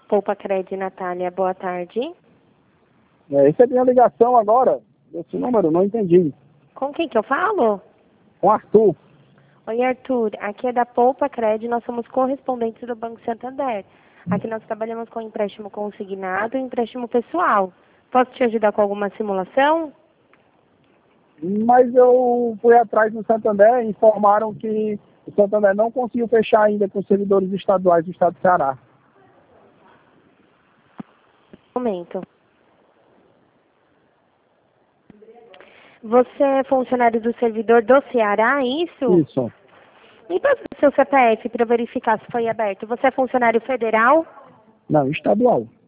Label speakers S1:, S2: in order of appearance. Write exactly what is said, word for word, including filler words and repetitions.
S1: Poupa Cred, Natália, boa tarde.
S2: É, recebi uma ligação agora, esse número, não entendi.
S1: Com quem que eu falo?
S2: Com Arthur.
S1: Oi, Arthur. Aqui é da Poupa Cred, nós somos correspondentes do Banco Santander. Aqui nós trabalhamos com empréstimo consignado e empréstimo pessoal. Posso te ajudar com alguma simulação?
S2: Mas eu fui atrás do Santander e informaram que o Santander não conseguiu fechar ainda com os servidores estaduais do estado do Ceará.
S1: Um momento. Você é funcionário do servidor do Ceará, é isso?
S2: Isso.
S1: E passa o seu C P F para verificar se foi aberto. Você é funcionário federal?
S2: Não, estadual.